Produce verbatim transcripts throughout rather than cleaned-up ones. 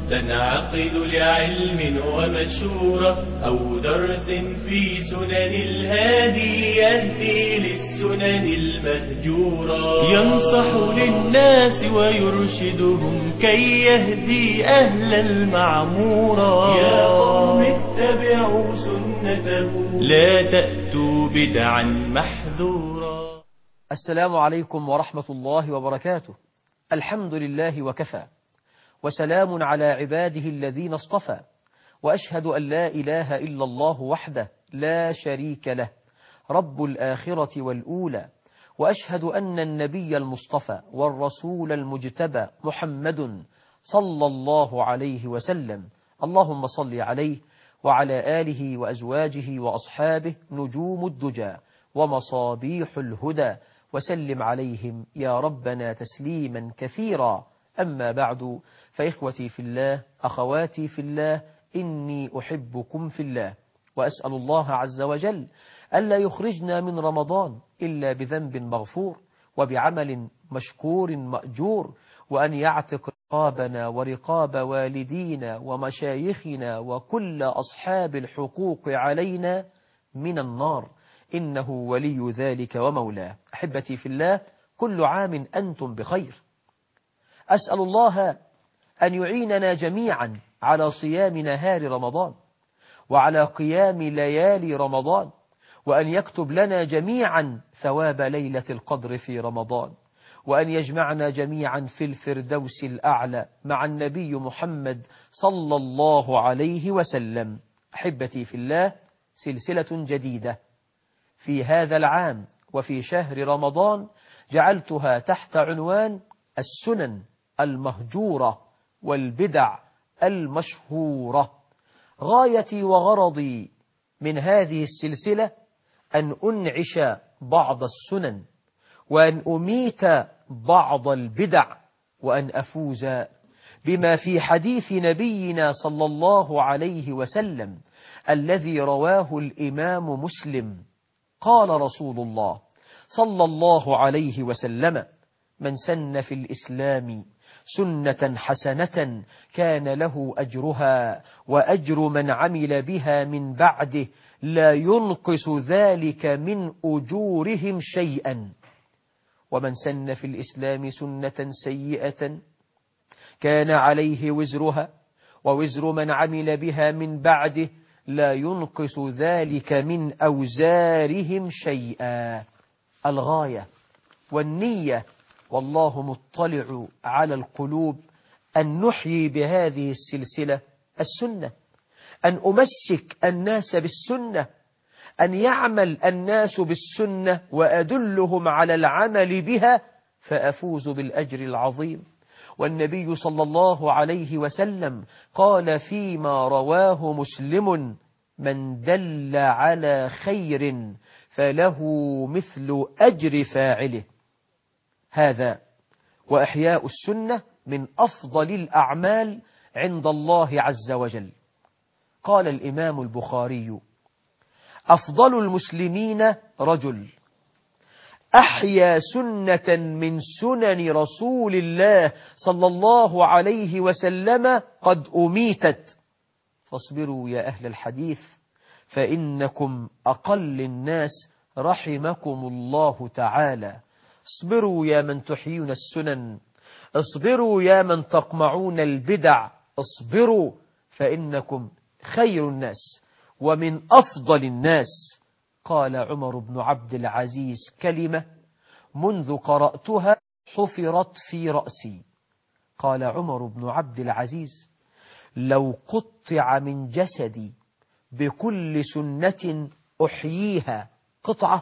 تنعقد لعلم ومشورة أو درس في سنن الهادي يهدي للسنن المهجورة، ينصح للناس ويرشدهم كي يهدي أهل المعمورة. يا قوم اتبعوا سنته لا تأتوا بدعا محذورا. السلام عليكم ورحمة الله وبركاته. الحمد لله وكفى، وسلام على عباده الذين اصطفى، وأشهد أن لا إله إلا الله وحده لا شريك له رب الآخرة والأولى، وأشهد أن النبي المصطفى والرسول المجتبى محمد صلى الله عليه وسلم، اللهم صل عليه وعلى آله وأزواجه وأصحابه نجوم الدجى ومصابيح الهدى، وسلم عليهم يا ربنا تسليما كثيرا. أما بعد، فإخوتي في الله، أخواتي في الله، إني أحبكم في الله، وأسأل الله عز وجل ألا يخرجنا من رمضان إلا بذنب مغفور وبعمل مشكور مأجور، وأن يعتق رقابنا ورقاب والدينا ومشايخنا وكل أصحاب الحقوق علينا من النار، إنه ولي ذلك ومولاه. أحبتي في الله، كل عام أنتم بخير. أسأل الله أن يعيننا جميعا على صيام نهار رمضان وعلى قيام ليالي رمضان، وأن يكتب لنا جميعا ثواب ليلة القدر في رمضان، وأن يجمعنا جميعا في الفردوس الأعلى مع النبي محمد صلى الله عليه وسلم. أحبتي في الله، سلسلة جديدة في هذا العام وفي شهر رمضان جعلتها تحت عنوان السنن المهجورة والبدع المشهورة. غايتي وغرضي من هذه السلسلة أن أنعش بعض السنن، وأن أميت بعض البدع، وأن أفوز بما في حديث نبينا صلى الله عليه وسلم الذي رواه الإمام مسلم. قال رسول الله صلى الله عليه وسلم: من سن في الإسلام سنة حسنة كان له أجرها وأجر من عمل بها من بعده لا ينقص ذلك من أجورهم شيئا، ومن سن في الإسلام سنة سيئة كان عليه وزرها ووزر من عمل بها من بعده لا ينقص ذلك من أوزارهم شيئا. الغاية والنية والله مطلع على القلوب أن نحيي بهذه السلسلة السنة، أن أمسك الناس بالسنة، أن يعمل الناس بالسنة وأدلهم على العمل بها فأفوز بالأجر العظيم. والنبي صلى الله عليه وسلم قال فيما رواه مسلم: من دل على خير فله مثل أجر فاعله. هذا وإحياء السنة من أفضل الأعمال عند الله عز وجل. قال الإمام البخاري: أفضل المسلمين رجل أحيا سنة من سنن رسول الله صلى الله عليه وسلم قد أميتت، فاصبروا يا أهل الحديث فإنكم أقل الناس رحمكم الله تعالى. اصبروا يا من تحيون السنن، اصبروا يا من تقمعون البدع، اصبروا فإنكم خير الناس ومن أفضل الناس. قال عمر بن عبد العزيز كلمة منذ قرأتها حفرت في رأسي. قال عمر بن عبد العزيز: لو قطع من جسدي بكل سنة أحييها قطعة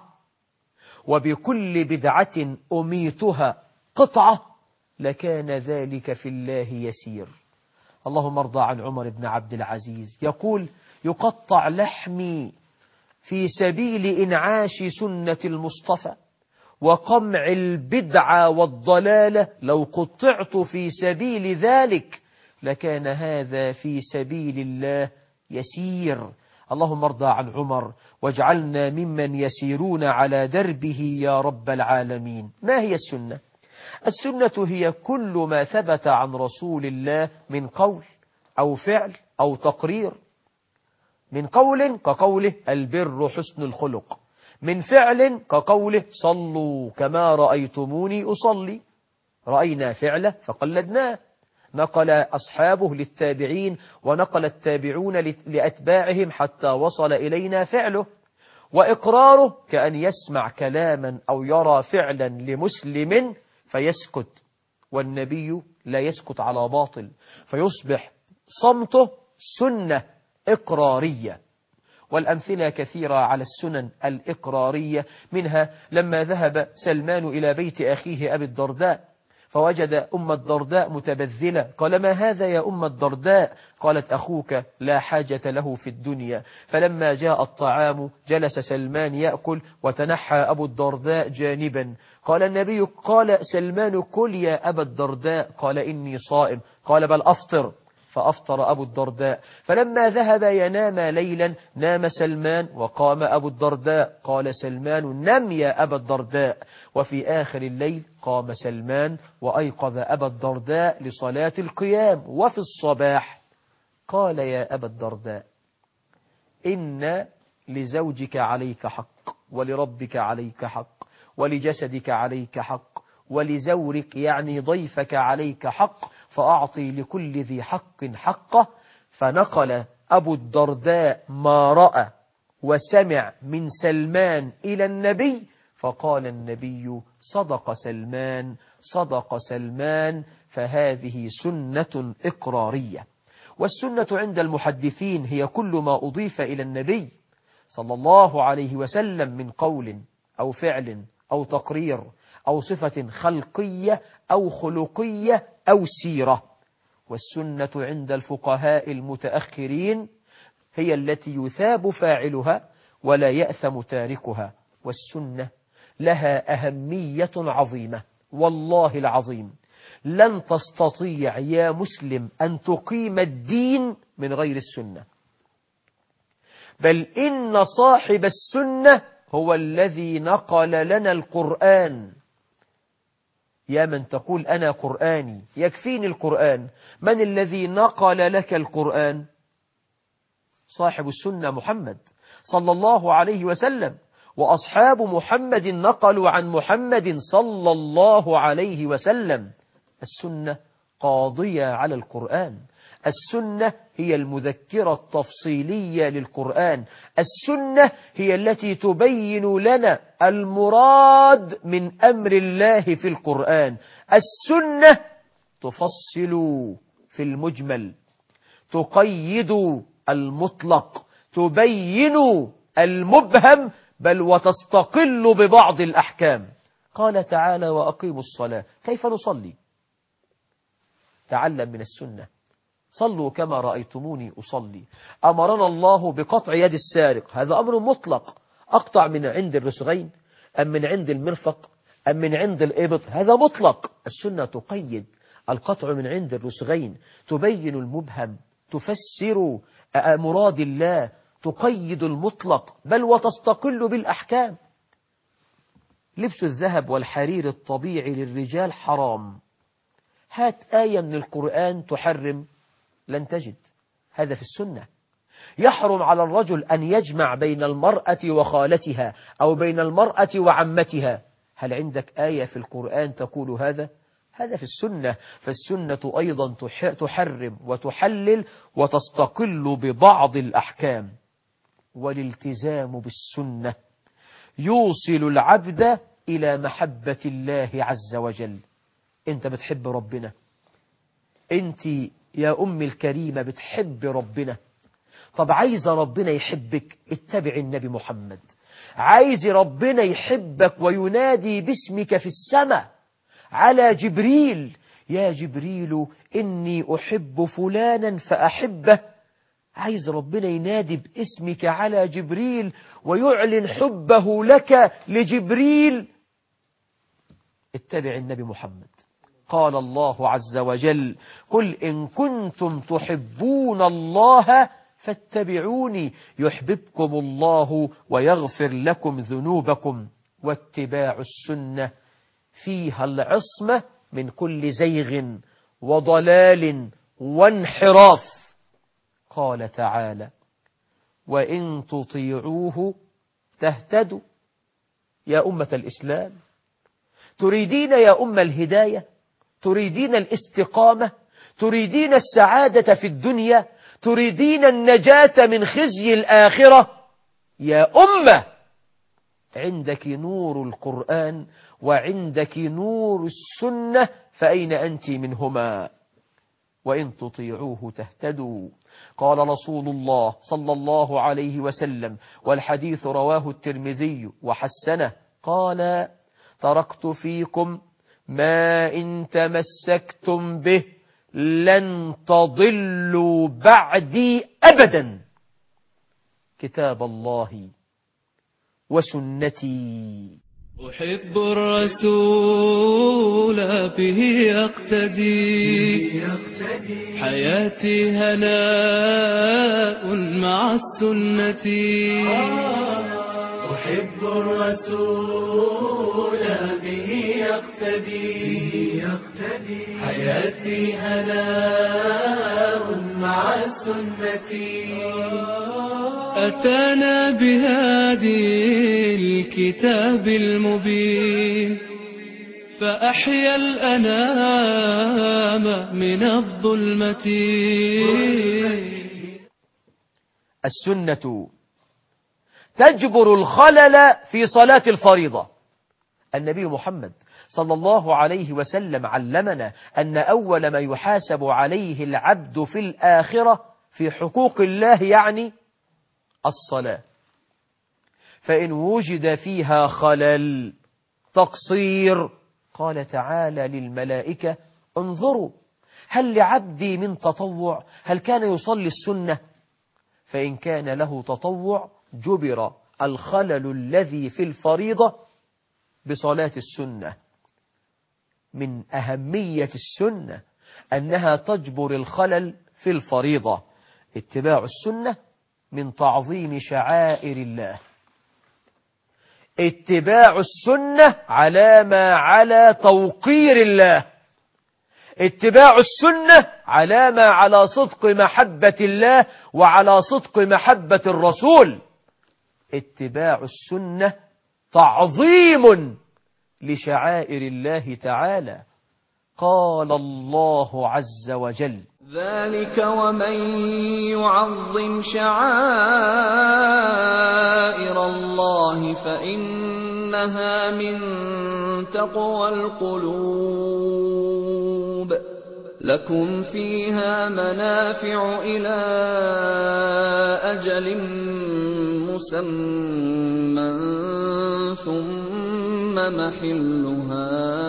وبكل بدعة أميتها قطعة لكان ذلك في الله يسير. اللهم ارضى عن عمر بن عبد العزيز. يقول: يقطع لحمي في سبيل إنعاش سنة المصطفى وقمع البدعة والضلالة، لو قطعت في سبيل ذلك لكان هذا في سبيل الله يسير. اللهم ارضى عن عمر واجعلنا ممن يسيرون على دربه يا رب العالمين. ما هي السنة؟ السنة هي كل ما ثبت عن رسول الله من قول أو فعل أو تقرير. من قول كقوله البر حسن الخلق، من فعل كقوله صلوا كما رأيتموني أصلي، رأينا فعله فقلدناه، نقل أصحابه للتابعين ونقل التابعون لأتباعهم حتى وصل إلينا فعله. وإقراره كأن يسمع كلاما أو يرى فعلا لمسلم فيسكت، والنبي لا يسكت على باطل، فيصبح صمته سنة إقرارية. والأمثلة كثيرة على السنن الإقرارية، منها لما ذهب سلمان إلى بيت أخيه أبي الدرداء فوجد أم الدرداء متبذلة، قال ما هذا يا أم الدرداء؟ قالت أخوك لا حاجة له في الدنيا. فلما جاء الطعام جلس سلمان يأكل وتنحى أبو الدرداء جانبا، قال النبي قال سلمان كل يا أبا الدرداء، قال إني صائم، قال بل أفطر، فأفطر أبو الدرداء. فلما ذهب ينام ليلا نام سلمان وقام أبو الدرداء، قال سلمان نم يا أبا الدرداء. وفي آخر الليل قام سلمان وأيقظ أبا الدرداء لصلاة القيام. وفي الصباح قال يا أبا الدرداء إن لزوجك عليك حق، ولربك عليك حق، ولجسدك عليك حق، ولزورك يعني ضيفك عليك حق، فأعطي لكل ذي حق حقه. فنقل أبو الدرداء ما رأى وسمع من سلمان إلى النبي، فقال النبي صدق سلمان صدق سلمان. فهذه سنة إقرارية. والسنة عند المحدثين هي كل ما أضيف إلى النبي صلى الله عليه وسلم من قول أو فعل أو تقرير أو صفة خلقية أو خلقية أو سيرة. والسنة عند الفقهاء المتأخرين هي التي يثاب فاعلها ولا يأثم تاركها. والسنة لها أهمية عظيمة، والله العظيم لن تستطيع يا مسلم أن تقيم الدين من غير السنة، بل إن صاحب السنة هو الذي نقل لنا القرآن. يا من تقول أنا قرآني يكفيني القرآن، من الذي نقل لك القرآن؟ صاحب السنة محمد صلى الله عليه وسلم، وأصحاب محمد نقلوا عن محمد صلى الله عليه وسلم. السنة قاضية على القرآن، السنة هي المذكرة التفصيلية للقرآن، السنة هي التي تبين لنا المراد من أمر الله في القرآن، السنة تفصل في المجمل، تقيد المطلق، تبين المبهم، بل وتستقل ببعض الأحكام. قال تعالى وأقيموا الصلاة، كيف نصلي؟ تعلم من السنة، صلوا كما رأيتموني أصلي. أمرنا الله بقطع يد السارق، هذا أمر مطلق، أقطع من عند الرسغين أم من عند المرفق أم من عند الإبط، هذا مطلق. السنة تقيد القطع من عند الرسغين، تبين المبهم، تفسر مراد الله، تقيد المطلق، بل وتستقل بالأحكام. لبس الذهب والحرير الطبيعي للرجال حرام، هات آية من القرآن تحرم، لن تجد. هذا في السنة. يحرم على الرجل أن يجمع بين المرأة وخالتها أو بين المرأة وعمتها، هل عندك آية في القرآن تقول هذا؟ هذا في السنة. فالسنة أيضا تحرم وتحلل وتستقل ببعض الأحكام. والالتزام بالسنة يوصل العبد إلى محبة الله عز وجل. أنت بتحب ربنا، أنت يا أم الكريمة بتحب ربنا، طب عايز ربنا يحبك، اتبع النبي محمد. عايز ربنا يحبك وينادي باسمك في السماء على جبريل، يا جبريل إني أحب فلانا فأحبه. عايز ربنا ينادي باسمك على جبريل ويعلن حبه لك لجبريل، اتبع النبي محمد. قال الله عز وجل قل إن كنتم تحبون الله فاتبعوني يحببكم الله ويغفر لكم ذنوبكم. واتباع السنة فيها العصمة من كل زيغ وضلال وانحراف. قال تعالى: وإن تطيعوه تهتدوا. يا أمة الإسلام، تريدين يا أم الهداية؟ تريدين الاستقامة؟ تريدين السعادة في الدنيا؟ تريدين النجاة من خزي الآخرة؟ يا أمة، عندك نور القرآن وعندك نور السنة، فأين أنت منهما؟ وإن تطيعوه تهتدوا. قال رسول الله صلى الله عليه وسلم، والحديث رواه الترمذي وحسنه، قال: تركت فيكم ما إن تمسكتم به لن تضلوا بعدي أبدا، كتاب الله وسنتي. أحب الرسول به يقتدي، حياتي هناء مع السنة. أحب الرسول به يقتدي، حياتي هناء مع السنة. أتانا بهادي الكتاب المبين، فأحيا الأنام من الظلمة. السنة تجبر الخلل في صلاة الفريضة. النبي محمد صلى الله عليه وسلم علمنا أن أول ما يحاسب عليه العبد في الآخرة في حقوق الله يعني الصلاة، فإن وجد فيها خلل تقصير قال تعالى للملائكة: انظروا هل لعبدي من تطوع؟ هل كان يصلي السنة؟ فإن كان له تطوع جبر الخلل الذي في الفريضة بصلاة السنة. من أهمية السنة أنها تجبر الخلل في الفريضة. اتباع السنة من تعظيم شعائر الله. اتباع السنة علامة على توقير الله. اتباع السنة علامة على صدق محبة الله وعلى صدق محبة الرسول. اتباع السنة تعظيم لشعائر الله تعالى. قال الله عز وجل: ذلك ومن يعظم شعائر الله فإنها من تقوى القلوب. لكم فيها منافع إلى أجل مسمى ثم محلها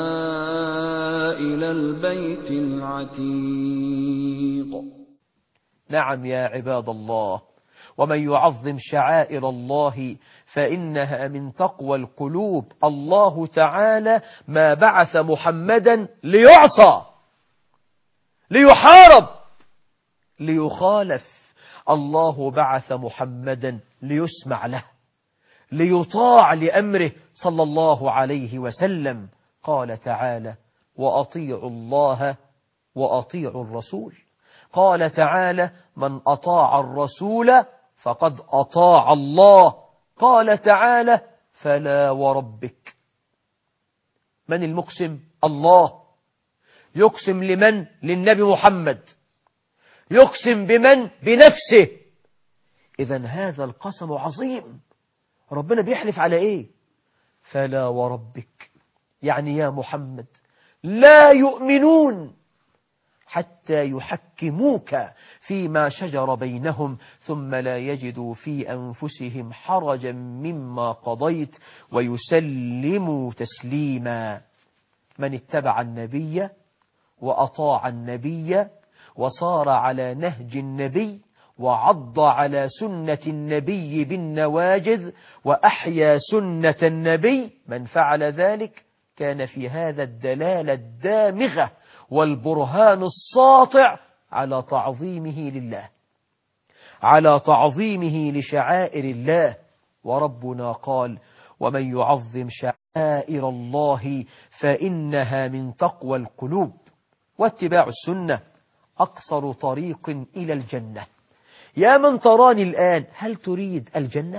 إلى البيت العتيق. نعم يا عباد الله، ومن يعظم شعائر الله فإنها من تقوى القلوب. الله تعالى ما بعث محمدا ليعصى، ليحارب، ليخالف. الله بعث محمدا ليسمع له، ليطاع لأمره صلى الله عليه وسلم. قال تعالى: وأطيعوا الله وأطيعوا الرسول. قال تعالى: من أطاع الرسول فقد أطاع الله. قال تعالى: فلا وربك. من المقسم؟ الله. يقسم لمن؟ للنبي محمد. يقسم بمن؟ بنفسه. إذن هذا القسم عظيم. ربنا بيحلف على إيه؟ فلا وربك، يعني يا محمد لا يؤمنون حتى يحكموك فيما شجر بينهم ثم لا يجدوا في أنفسهم حرجا مما قضيت ويسلموا تسليما. من اتبع النبي وأطاع النبي وصار على نهج النبي وعض على سنة النبي بالنواجذ وأحيا سنة النبي، من فعل ذلك كان في هذا الدلالة الدامغة والبرهان الساطع على تعظيمه لله، على تعظيمه لشعائر الله. وربنا قال: ومن يعظم شعائر الله فإنها من تقوى القلوب. واتباع السنة أقصر طريق إلى الجنة. يا من تراني الآن هل تريد الجنة؟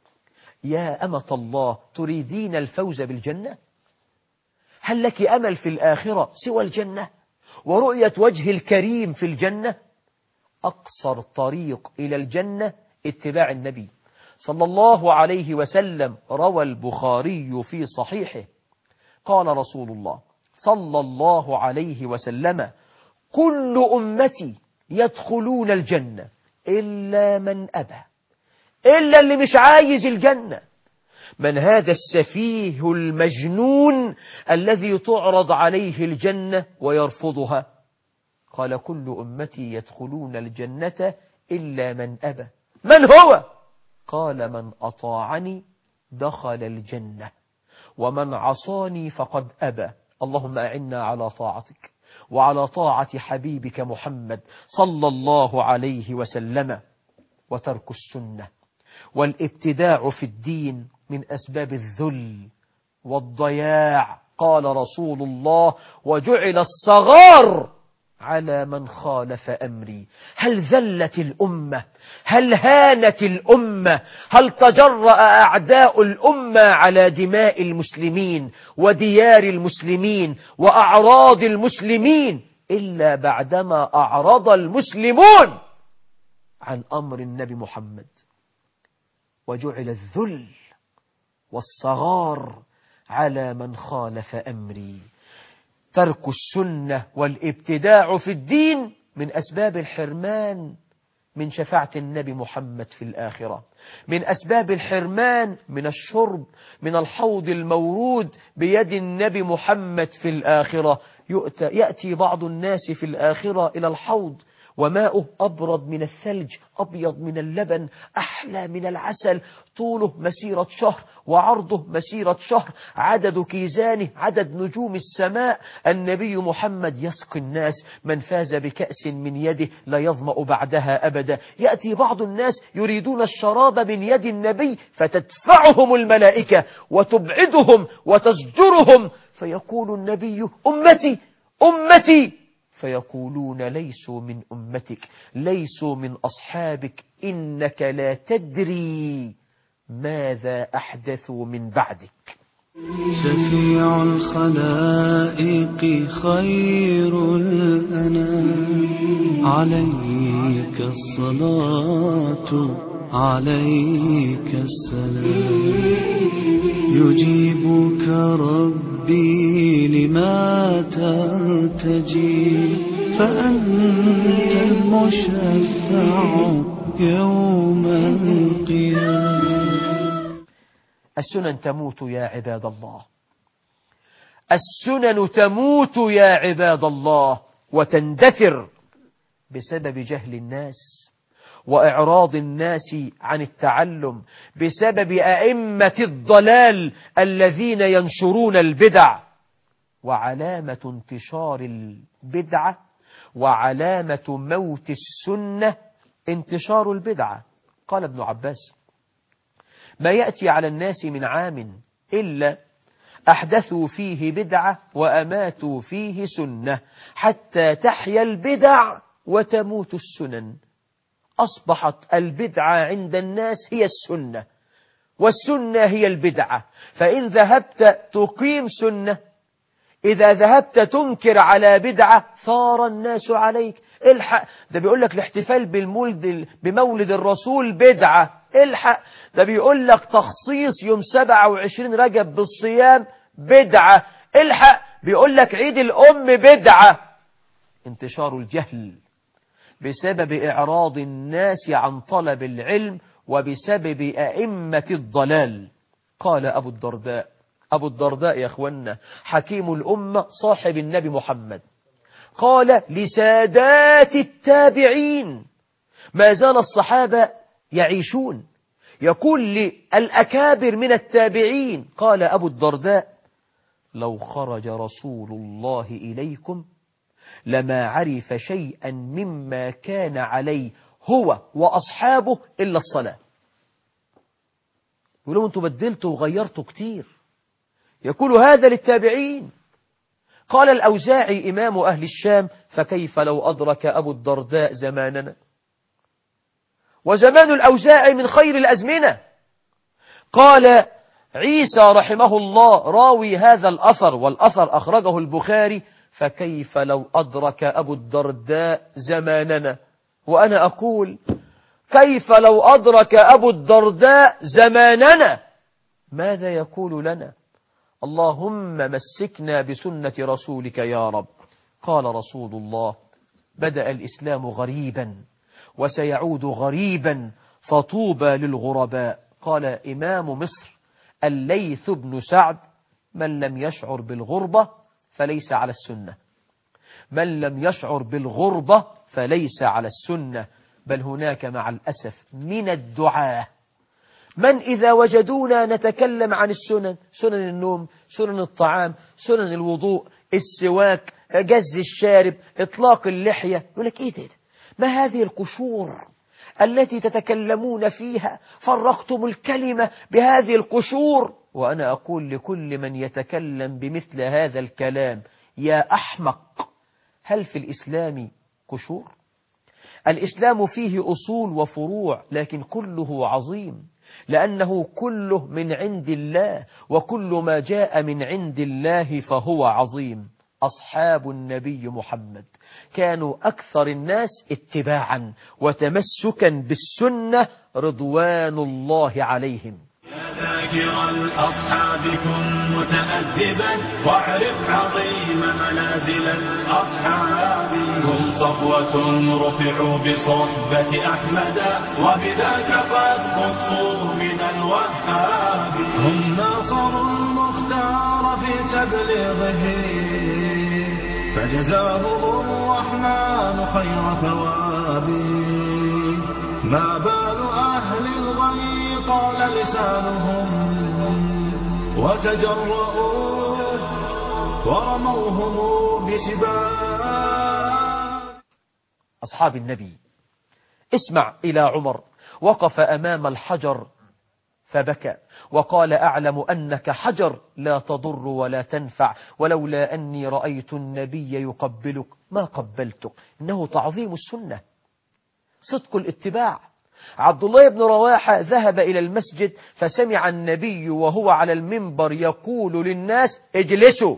يا أمة الله تريدين الفوز بالجنة؟ هل لك أمل في الآخرة سوى الجنة ورؤية وجه الكريم في الجنة؟ أقصر طريق إلى الجنة اتباع النبي صلى الله عليه وسلم. روى البخاري في صحيحه قال رسول الله صلى الله عليه وسلم: كل أمتي يدخلون الجنة إلا من أبى، إلا اللي مش عايز الجنة. من هذا السفيه المجنون الذي تعرض عليه الجنة ويرفضها؟ قال: كل أمتي يدخلون الجنة إلا من أبى. من هو؟ قال: من أطاعني دخل الجنة ومن عصاني فقد أبى. اللهم أعنا على طاعتك وعلى طاعة حبيبك محمد صلى الله عليه وسلم. وترك السنة والابتداع في الدين من أسباب الذل والضياع. قال رسول الله: وجعل الصغار على من خالف أمري. هل ذلت الأمة؟ هل هانت الأمة؟ هل تجرأ أعداء الأمة على دماء المسلمين وديار المسلمين وأعراض المسلمين إلا بعدما أعرض المسلمون عن أمر النبي محمد؟ وجعل الذل والصغار على من خالف أمري. ترك السنة والابتداع في الدين من أسباب الحرمان من شفاعة النبي محمد في الآخرة، من أسباب الحرمان من الشرب من الحوض المورود بيد النبي محمد في الآخرة. يأتي بعض الناس في الآخرة إلى الحوض وماؤه أبرد من الثلج، أبيض من اللبن، أحلى من العسل، طوله مسيرة شهر وعرضه مسيرة شهر، عدد كيزانه عدد نجوم السماء. النبي محمد يسقي الناس، من فاز بكأس من يده لا يظمأ بعدها أبدا. يأتي بعض الناس يريدون الشراب من يد النبي فتدفعهم الملائكة وتبعدهم وتزجرهم، فيقول النبي: أمتي أمتي، فيقولون: ليسوا من أمتك، ليسوا من أصحابك، إنك لا تدري ماذا أحدثوا من بعدك. شفيع الخلائق خير الأنام، عليك الصلاة عليك السلام، يجيبك ربي لما ترتجي، فأنت المشفع يوم القيامة. السنن تموت يا عباد الله، السنن تموت يا عباد الله وتندثر بسبب جهل الناس وإعراض الناس عن التعلم، بسبب أئمة الضلال الذين ينشرون البدع. وعلامة انتشار البدعة وعلامة موت السنة انتشار البدعة. قال ابن عباس: ما يأتي على الناس من عام إلا أحدثوا فيه بدعة وأماتوا فيه سنة، حتى تحيا البدع وتموت السنن. أصبحت البدعة عند الناس هي السنة، والسنة هي البدعة. فإن ذهبت تقيم سنة، إذا ذهبت تنكر على بدعة ثار الناس عليك. الحق، ده بيقول لك الاحتفال بالمولد بمولد الرسول بدعة، الحق، ده بيقول لك تخصيص يوم سبعة وعشرين رجب بالصيام بدعة، الحق، بيقول لك عيد الأم بدعة. انتشار الجهل بسبب إعراض الناس عن طلب العلم وبسبب أئمة الضلال. قال أبو الدرداء، أبو الدرداء يا أخوانا حكيم الأمة صاحب النبي محمد، قال لسادات التابعين، ما زال الصحابة يعيشون، يقول للأكابر من التابعين، قال أبو الدرداء: لو خرج رسول الله إليكم لما عرف شيئا مما كان عليه هو وأصحابه إلا الصلاة. يقولوا أنتم بدلتوا وغيرتوا كتير، يقول هذا للتابعين. قال الأوزاعي إمام أهل الشام: فكيف لو أدرك أبو الدرداء زماننا؟ وزمان الأوزاعي من خير الأزمنة. قال عيسى رحمه الله راوي هذا الأثر، والأثر أخرجه البخاري: فكيف لو أدرك أبو الدرداء زماننا؟ وأنا أقول كيف لو أدرك أبو الدرداء زماننا؟ ماذا يقول لنا؟ اللهم مسكنا بسنة رسولك يا رب. قال رسول الله: بدأ الإسلام غريبا وسيعود غريبا فطوبى للغرباء. قال إمام مصر الليث بن سعد: من لم يشعر بالغربة فليس على السنة، من لم يشعر بالغربة فليس على السنة. بل هناك مع الأسف من الدعاة من إذا وجدونا نتكلم عن السنن، سنن النوم، سنن الطعام، سنن الوضوء، السواك، جز الشارب، إطلاق اللحية، يقول لك إيه ده؟ ما هذه القشور التي تتكلمون فيها؟ فرقتم الكلمة بهذه القشور. وأنا أقول لكل من يتكلم بمثل هذا الكلام: يا أحمق، هل في الإسلام قشور؟ الإسلام فيه أصول وفروع، لكن كله عظيم، لأنه كله من عند الله، وكل ما جاء من عند الله فهو عظيم. أصحاب النبي محمد كانوا أكثر الناس اتباعا وتمسكا بالسنة رضوان الله عليهم. يا ذاكر الأصحاب كن متأدبا واعرف عظيم منازل الأصحاب. هم صفوة رفعوا بصحبة أحمد وبذاك قد خصوا من الوهاب. هم ناصروا المختار في تبليغه فجزاهم الرحمن خير ثواب. ما بال أهل الغي طال لسانهم وتجرؤوا ورموهم بسباب. أصحاب النبي، اسمع إلى عمر وقف أمام الحجر فبكى وقال: أعلم أنك حجر لا تضر ولا تنفع، ولولا أني رأيت النبي يقبلك ما قبلتك. إنه تعظيم السنة، صدق الاتباع. عبد الله بن رواحة ذهب إلى المسجد فسمع النبي وهو على المنبر يقول للناس: اجلسوا.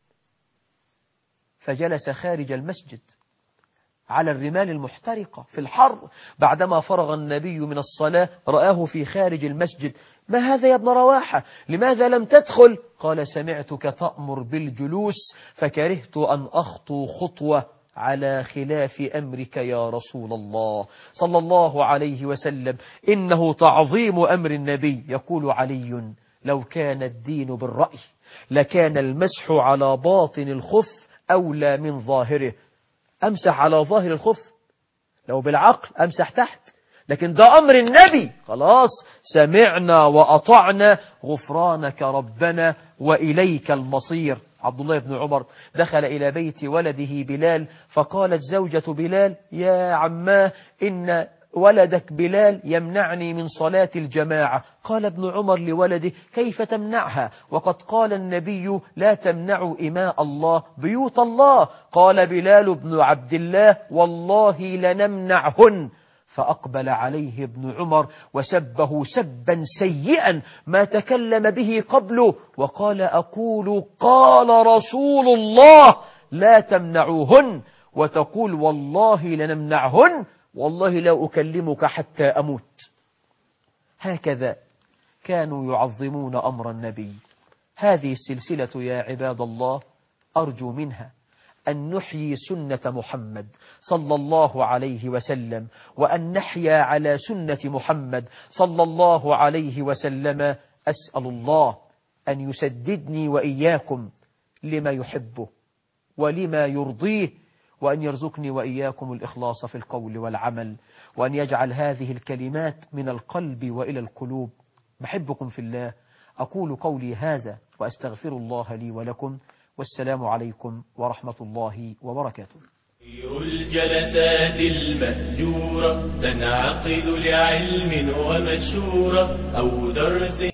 فجلس خارج المسجد على الرمال المحترقة في الحر. بعدما فرغ النبي من الصلاة رآه في خارج المسجد: ما هذا يا ابن رواحة؟ لماذا لم تدخل؟ قال: سمعتك تأمر بالجلوس فكرهت أن أخطو خطوة على خلاف أمرك يا رسول الله صلى الله عليه وسلم. إنه تعظيم أمر النبي. يقول علي: لو كان الدين بالرأي لكان المسح على باطن الخف أولى من ظاهره. أمسح على ظاهر الخف، لو بالعقل أمسح تحت، لكن ده أمر النبي. خلاص سمعنا وأطعنا، غفرانك ربنا وإليك المصير. عبد الله بن عمر دخل إلى بيت ولده بلال فقالت زوجة بلال: يا عماه، إن ولدك بلال يمنعني من صلاة الجماعة. قال ابن عمر لولده: كيف تمنعها وقد قال النبي: لا تمنعوا إماء الله بيوت الله. قال بلال بن عبد الله: والله لنمنعهن. فأقبل عليه ابن عمر وسبه سبا سيئا ما تكلم به قبله، وقال: أقول قال رسول الله لا تمنعوهن، وتقول والله لنمنعهن، والله لا أكلمك حتى أموت. هكذا كانوا يعظمون أمر النبي. هذه السلسلة يا عباد الله أرجو منها أن نحيي سنة محمد صلى الله عليه وسلم، وأن نحيا على سنة محمد صلى الله عليه وسلم. أسأل الله أن يسددني وإياكم لما يحبه ولما يرضيه، وأن يرزقني وإياكم الإخلاص في القول والعمل، وأن يجعل هذه الكلمات من القلب وإلى القلوب. بحبكم في الله. أقول قولي هذا وأستغفر الله لي ولكم، والسلام عليكم ورحمة الله وبركاته. الجلسات المهجورة تنعقد لعلم ومشورة أو درس